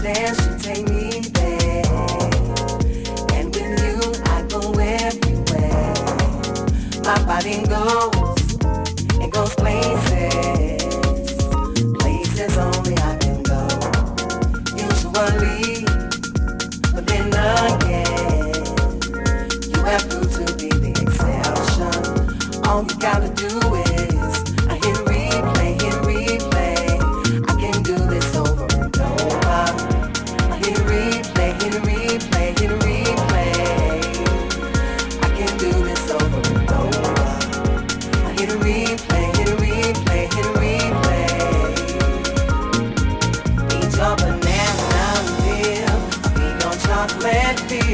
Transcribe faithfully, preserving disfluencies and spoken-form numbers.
there, she take me there. And with you, I go everywhere. My body goes, it goes places, places only I can go. Usually, but then again, you have proved to be the exception. All you gotta do is I hit replay, hit replay. I can do this over and over. I hit replay, hit replay, hit replay. I can do this over and over. I hit replay, hit replay, hit replay. Eat your banana, live, be your chocolate, be